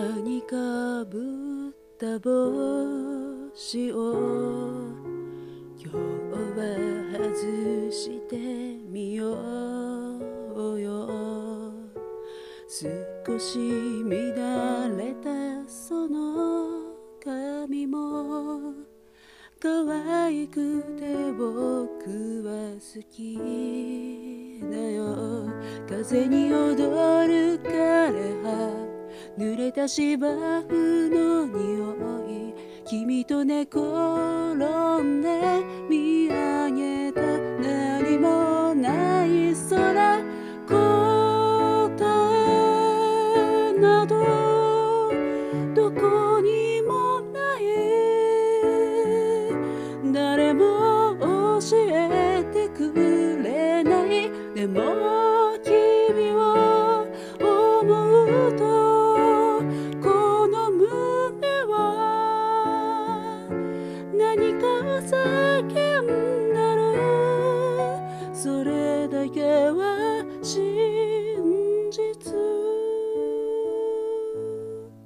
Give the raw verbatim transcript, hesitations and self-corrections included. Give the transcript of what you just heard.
にかぶった帽子を今日は外してみようよ。少し乱れたその髪も可愛くて僕は好きだよ。風に踊る枯葉、濡れた芝生の匂い、君と寝転んで見上げた何もない空、答えなどどこにもない。誰も教えてくれない。でも君を思うとこの胸は何か叫んでる。それだけは知